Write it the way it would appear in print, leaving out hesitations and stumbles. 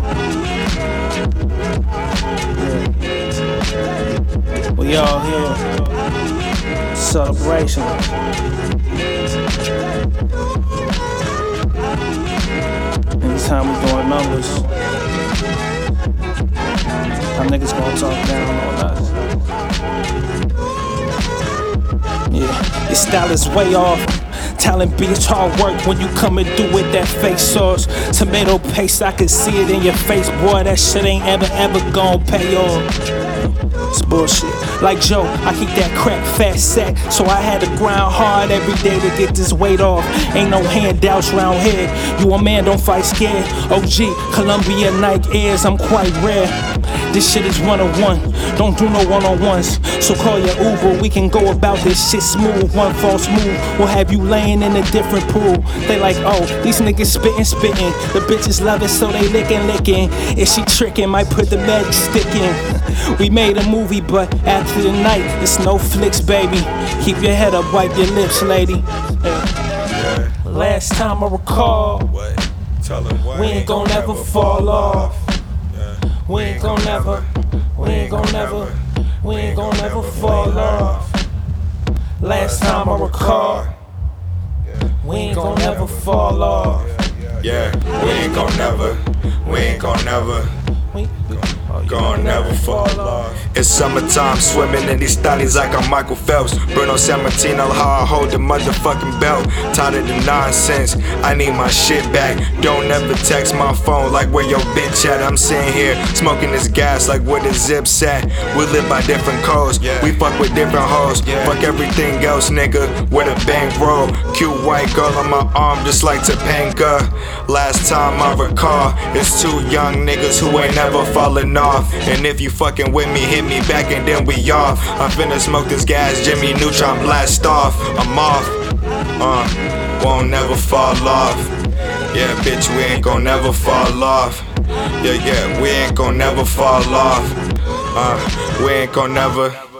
We all here. Celebration. Anytime we doing numbers, our niggas gonna talk down on us. Yeah, your style is way off. Talent beats hard work when you come and do it that fake sauce. Tomato paste, I can see it in your face, boy. That shit ain't ever gon' pay off. It's bullshit. Like Joe, I keep that crack fat sack, so I had to grind hard every day to get this weight off. Ain't no handouts round here. You a man, don't fight scared. OG, Columbia Nike Airs, I'm quite rare. This shit is one-on-one, don't do no one-on-ones. So call your Uber, we can go about this shit smooth. One false move will have you laying in a different pool. They like, oh, these niggas spittin'. The bitches love it, so they lickin'. If she trickin', might put the magic stick in. We made a movie, but after the night, it's no flicks, baby. Keep your head up, wipe your lips, lady. Yeah. Last time I recall, we ain't gon' ever fall off. We ain't gon' never fall off. Last time I recall, we ain't gon' never fall off. Yeah, we ain't gon' never fall off. It's summertime, swimming in these thotties like I'm Michael Phelps. Bruno Sammartino, how I hold the motherfucking belt. Tired of the nonsense, I need my shit back. Don't ever text my phone like where your bitch at. I'm sitting here smoking this gas like where the zips at. We live by different codes, we fuck with different hoes. Fuck everything else, nigga, with a bankroll. Cute white girl on my arm just like Topanga. Last time I recall, it's two young niggas who ain't never falling off. And if you fucking with me, hit me back and then we off. I'm finna smoke this gas, Jimmy Neutron blast off. I'm off, won't never fall off. Yeah, bitch, we ain't gon' never fall off. Yeah, we ain't gon' never fall off. We ain't gon' never.